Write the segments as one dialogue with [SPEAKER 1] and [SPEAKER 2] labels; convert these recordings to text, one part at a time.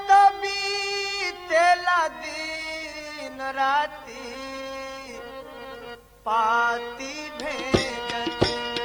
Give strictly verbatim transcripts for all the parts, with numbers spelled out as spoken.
[SPEAKER 1] बीतेला दिन राती पाती भेजत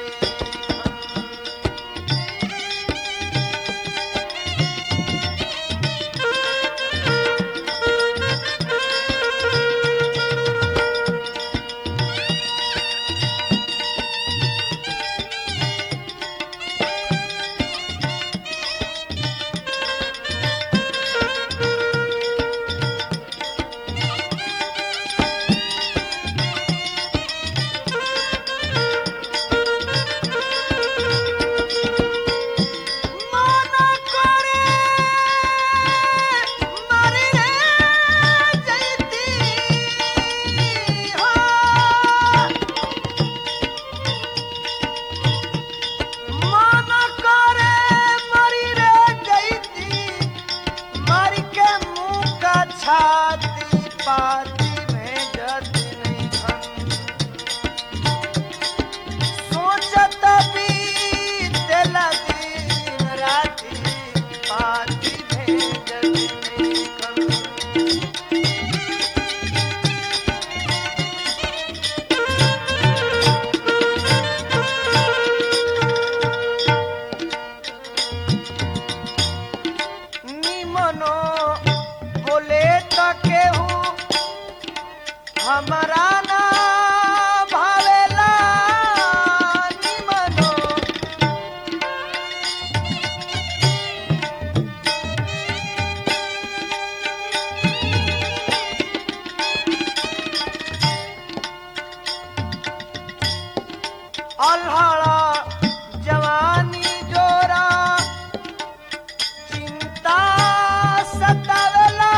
[SPEAKER 1] छाती पाती भेजत नहीं हम सोचत बीतेला दिन राती पाती भेजत नहीं हम निमनो बोले केहू हमारा ना भावेला निमनो अल्हड़ा जवानी जोरा चिंता सतावेला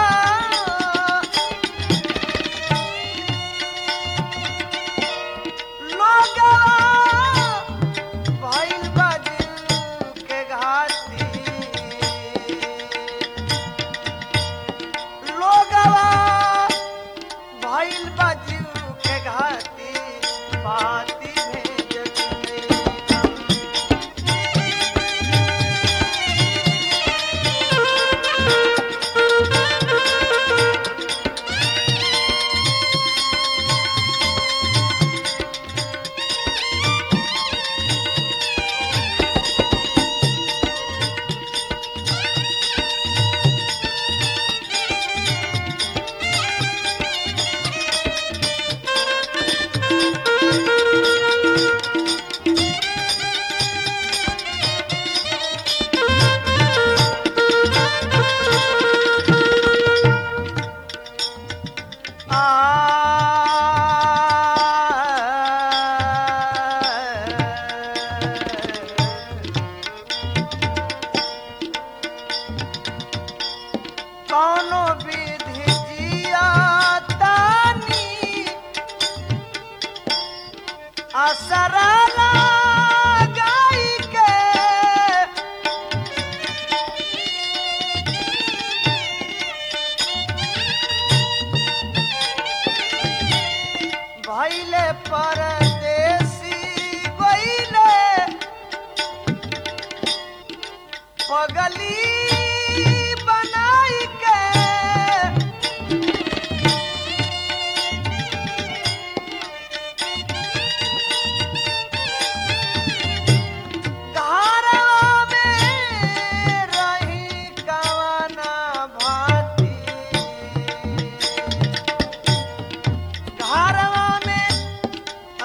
[SPEAKER 1] भइल बा दिल के घाटी लोगवा भइल बा दिल के घाटी पाती भेजत नहीं हम कौनो विधि जिया तानी असरा लगाई के भइले परदेसी गइले पगली बनाई के घरवा में रही कवना भाती घरवा में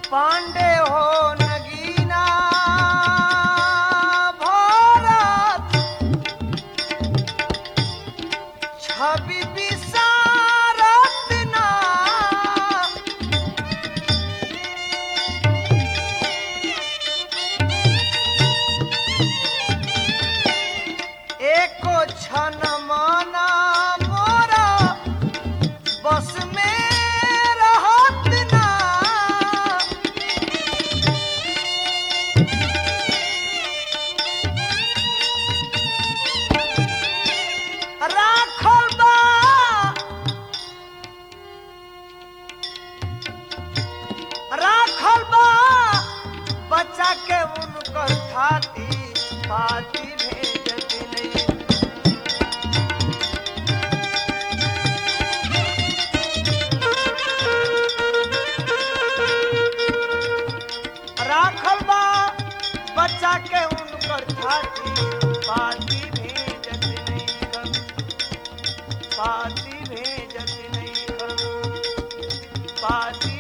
[SPEAKER 1] पांडे हो नगीना भारत छवि विसारत ना एको क्षण माना मोरा बस में रहत ना राखल बा राखल बा बच्चा के उनकर थाती पाती भेजत नहीं राखल बा बच्चा के उनकर थाती पाती भेजत नहीं कर पाती भेजत नहीं कर पाती